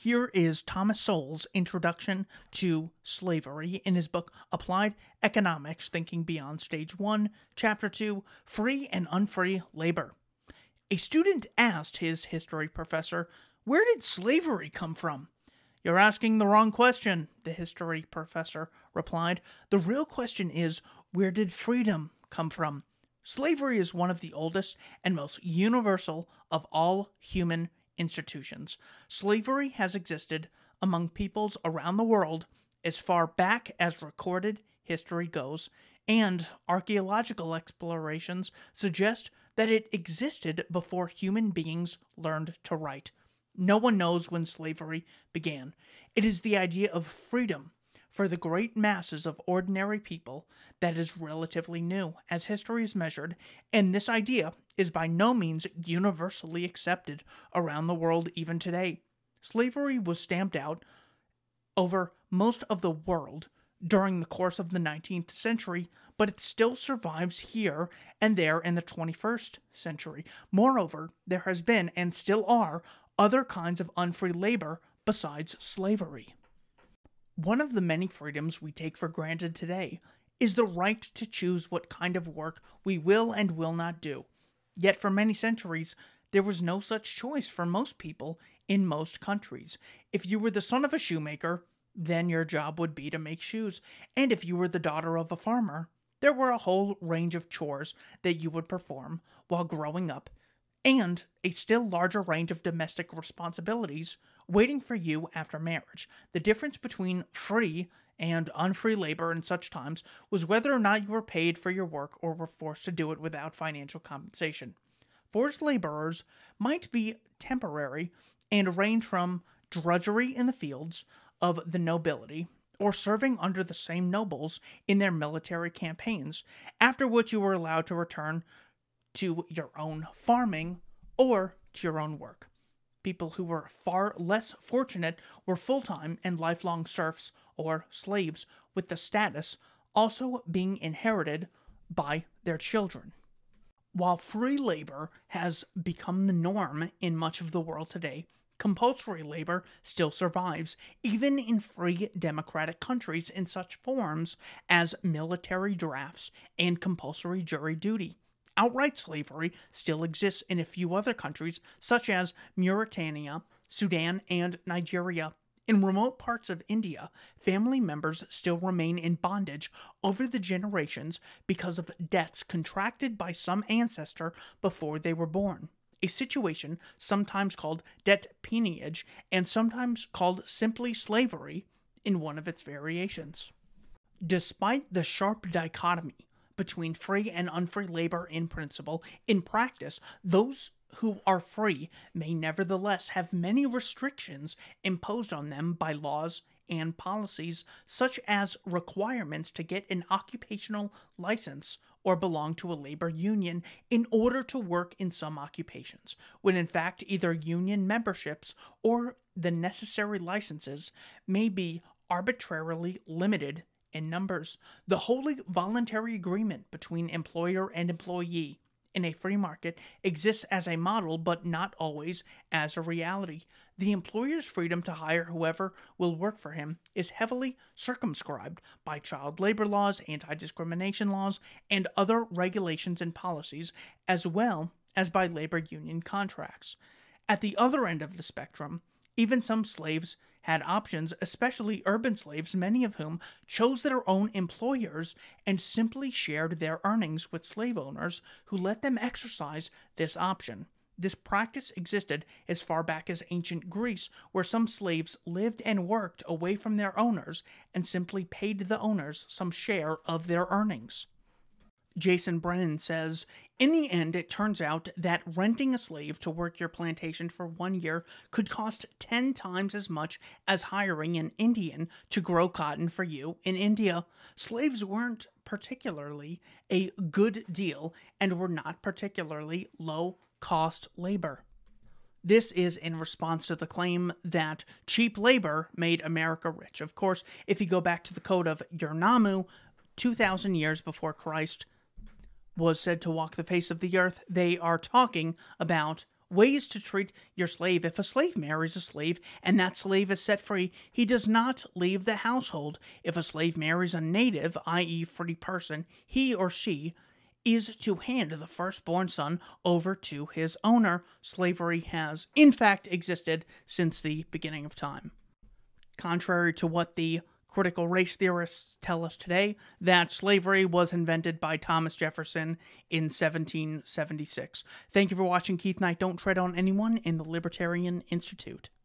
Here is Thomas Sowell's introduction to slavery in his book Applied Economics Thinking Beyond Stage 1, Chapter 2, Free and Unfree Labor. A student asked his history professor, "Where did slavery come from?" "You're asking the wrong question," the history professor replied. "The real question is, where did freedom come from?" Slavery is one of the oldest and most universal of all human institutions. Slavery has existed among peoples around the world as far back as recorded history goes, and archaeological explorations suggest that it existed before human beings learned to write. No one knows when slavery began. It is the idea of freedom for the great masses of ordinary people that is relatively new as history is measured, and this idea is by no means universally accepted around the world even today. Slavery was stamped out over most of the world during the course of the 19th century, but it still survives here and there in the 21st century. Moreover, there has been and still are other kinds of unfree labor besides slavery. One of the many freedoms we take for granted today is the right to choose what kind of work we will and will not do. Yet for many centuries, there was no such choice for most people in most countries. If you were the son of a shoemaker, then your job would be to make shoes. And if you were the daughter of a farmer, there were a whole range of chores that you would perform while growing up, and a still larger range of domestic responsibilities waiting for you after marriage. The difference between free and unfree labor in such times was whether or not you were paid for your work or were forced to do it without financial compensation. Forced laborers might be temporary and range from drudgery in the fields of the nobility or serving under the same nobles in their military campaigns, after which you were allowed to return to your own farming or to your own work. People who were far less fortunate were full-time and lifelong serfs or slaves, with the status also being inherited by their children. While free labor has become the norm in much of the world today, compulsory labor still survives, even in free democratic countries, in such forms as military drafts and compulsory jury duty. Outright slavery still exists in a few other countries, such as Mauritania, Sudan, and Nigeria. In remote parts of India, family members still remain in bondage over the generations because of debts contracted by some ancestor before they were born. A situation sometimes called debt peonage and sometimes called simply slavery in one of its variations. Despite the sharp dichotomy between free and unfree labor in principle, in practice, those who are free may nevertheless have many restrictions imposed on them by laws and policies, such as requirements to get an occupational license or belong to a labor union in order to work in some occupations, when in fact either union memberships or the necessary licenses may be arbitrarily limited in numbers. The wholly voluntary agreement between employer and employee in a free market exists as a model, but not always as a reality. The employer's freedom to hire whoever will work for him is heavily circumscribed by child labor laws, anti-discrimination laws, and other regulations and policies, as well as by labor union contracts. At the other end of the spectrum, even some slaves had options, especially urban slaves, many of whom chose their own employers and simply shared their earnings with slave owners who let them exercise this option. This practice existed as far back as ancient Greece, where some slaves lived and worked away from their owners and simply paid the owners some share of their earnings. Jason Brennan says, "In the end, it turns out that renting a slave to work your plantation for 1 year could cost 10 times as much as hiring an Indian to grow cotton for you in India. Slaves weren't particularly a good deal and were not particularly low-cost labor." This is in response to the claim that cheap labor made America rich. Of course, if you go back to the Code of Yernamu, 2,000 years before Christ was said to walk the face of the earth, they are talking about Ways to treat your slave. If a slave marries a slave and that slave is set free, he does not leave the household. If a slave marries a native, i.e. free person, he or she is to hand the firstborn son over to his owner. Slavery has, in fact, existed since the beginning of time. Contrary to what the critical race theorists tell us today, that slavery was invented by Thomas Jefferson in 1776. Thank you for watching. Keith Knight, Don't Tread on Anyone in the Libertarian Institute.